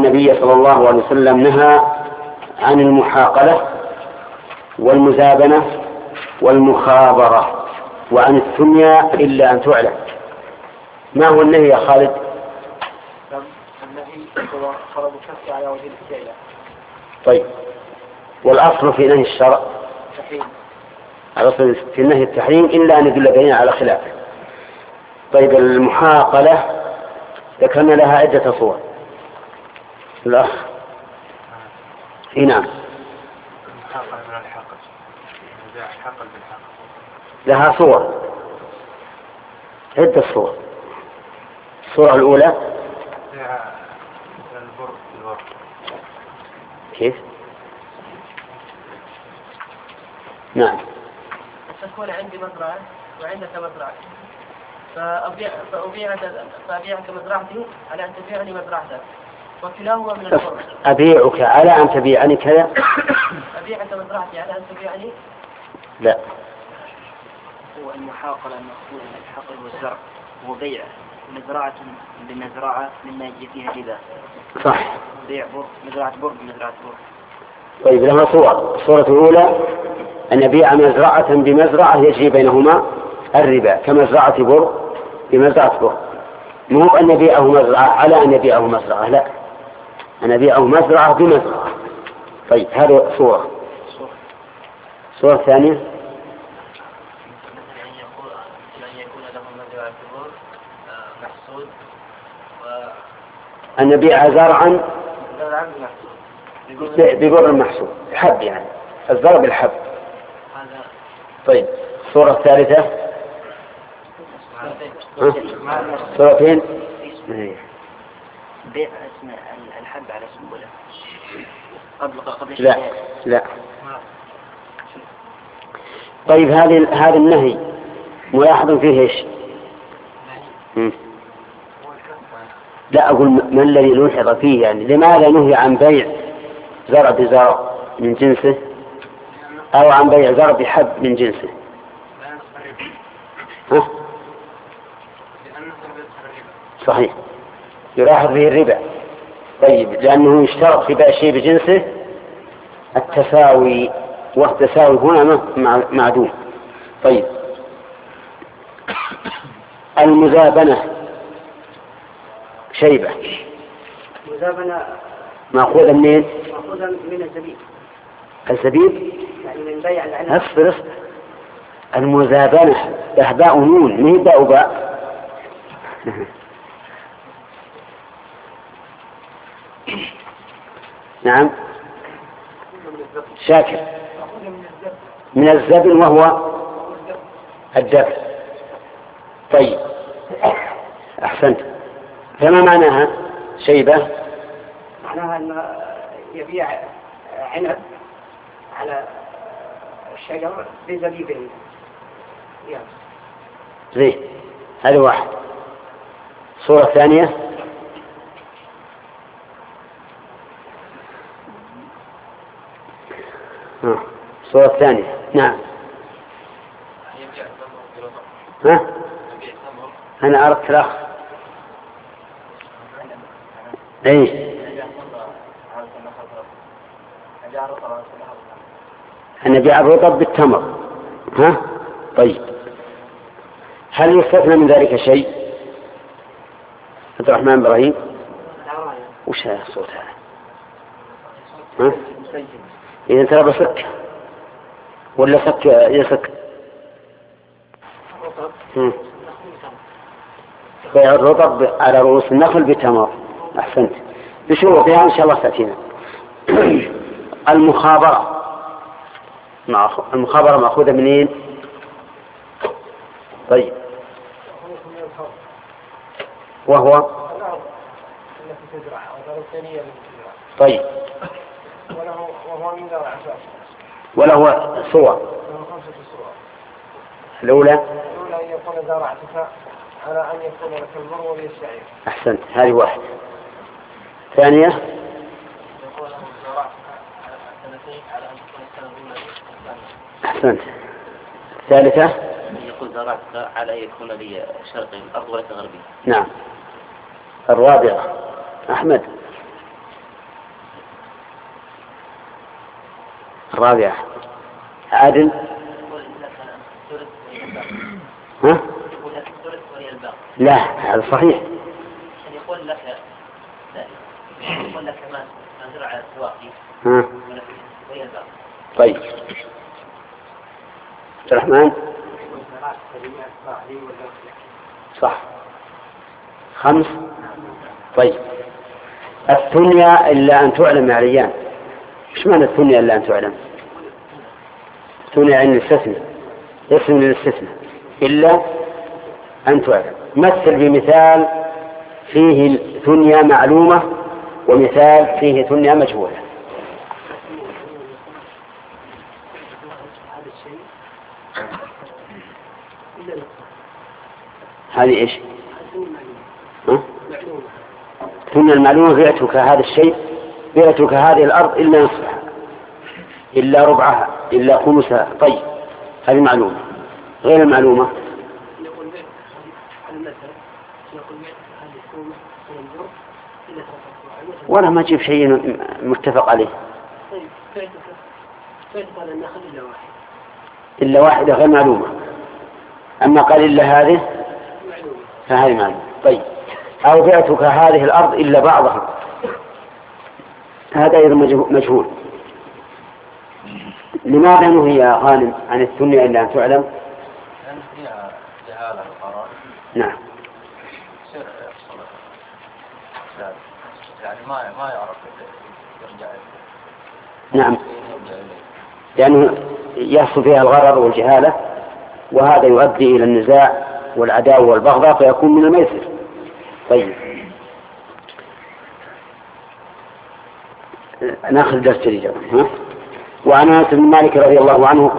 النبي صلى الله عليه وسلم نهى عن المحاقلة والمزابنة والمخابرة وعن الثنيا إلا أن تعلم. ما هو النهي يا خالد؟ النهي هو فرض الكف على وجه الاستعلاء. طيب، والأصل في نهي الشرع التحريم. الأصل في النهي التحريم إلا أن يدل دليل على خلافه. طيب، المحاقلة ذكرنا لها عدة صور. الأخ نعم. المحاقلة من الحاقل، الحاقل بالحاقل لها صور، عدة صور. الصورة الأولى البر. كيف؟ نعم. تكون عندي مزرعة وعندك مزرعة، فأبيعك مزرعتي على أن تبيعني مزرعتك، وكلاهما من البر. أبيعك على أن تبيعني كذا. أبيعك مزرعتي على أن تبيعني. لا. هو المحاقلة المقصود من الحقل والزرع هو بيع مزرعة بمزرعة مما يجي فيها ربا. صح. بيع بر مزرعة بر بمزرعة بر. طيب، لها صور. الصورة الأولى أن يبيع مزرعة بمزرعة يجري بينهما الربا كمزرعة بر بمزرعة بر. مو أن يبيعه مزرعة على أن يبيعه مزرعة، لا، أن يبيعه مزرعة بمزرعة. طيب، هذه صورة. الصورة الثانية أن يبيع زرعا ببر محصول، حب يعني الزرع بالحب. طيب، الصورة الثالثة صورتين. بيع اسم الحب على سنبله قبل لا لا. طيب، هذا النهي ملاحظ فيه ايش؟ لا، أقول ما الذي نلحظ فيه، يعني لماذا نهي عن بيع زرع بزرع من جنسه أو عن بيع زرع بحب من جنسه؟ ها؟ صحيح، يلاحظ فيه الربا. طيب، لأنه يشترط في بيع شيء بجنسه التساوي، والتساوي هنا معدوم. طيب، المزابنة شيبة. مزابنة مأخوذة منين؟ مأخوذة من الزبيب. الزبيب يعني من بيع العنب. أصبر. المزابنة باء نون، مين باء باء. نعم شاكر. من الزبن وهو الدبل. طيب، أحسنت. فما معناها شيبة؟ معناها أن يبيع عنب على الشجر بزبيب. زين، هذا واحد. صورة ثانية الصورة الثانية. نعم. ها؟ أنا أردت الأخ. أي أن يبيع الرطب بالتمر. ها؟ طيب، هل يستثنى من ذلك شيء؟ عبد الرحمن إبراهيم، وش هذا الصوت هذا؟ ها؟ إذا ترى بسك ولا سك يسك؟ بيع الرطب على رؤوس النخل بتمر. أحسنت، بشروطها إن شاء الله تأتينا. المخابرة مأخوذة منين؟ طيب، وهو طيب، وله صور. الأولى أن يكون زرعتك على أن يكون لك البر ولي الشعير. أحسنت، هذه واحدة. ثانية يقول له زرعتك على سنتين على أن تكون السنة الأولى. أحسنت. الثالثة يقول زرعتك على أن يكون لي شرقي الأرض وليس غربي. نعم. الرابعة أحمد الرابعة عادل. ها؟ لا هذا صحيح. يقول لك ما زرع السواقي. طيب عبد الرحمن صح 5. طيب الثنيا إلا أن تعلم يا عليان. إيش معنى الثنيا إلا أن تعلم؟ الثنيا عن الاستثناء، اسم للاستثناء إلا أن تعلم. مثل بمثال فيه ثنيا معلومة ومثال فيه ثنيا مجهولة. هذه إيش؟ ثنيا المعلومة بعتك هذا الشيء، بعتك هذه الأرض إلا نصفها إلا ربعها إلا خمسها. طيب هذه معلومة. غير المعلومة ولا ما تجيب شيء متفق عليه. إلا واحدة غير معلومة. أما قال إلا هذه فهذه معلومة. طيب أو بعتك هذه الأرض إلا بعضها، هذا أيضا مجهول. لماذا نهي يا غانم عن الثنيا إلا أن تعلم؟ لأن فيها جهالة القرار. نعم. يعني ما يعرف يرجع. نعم لأنه يحصل فيها الغرر والجهالة، وهذا يؤدي إلى النزاع والعداوة والبغضاء فيكون من الميسر. طيب ناخذ درس جديد. وعن أنس بن مالك رضي الله عنه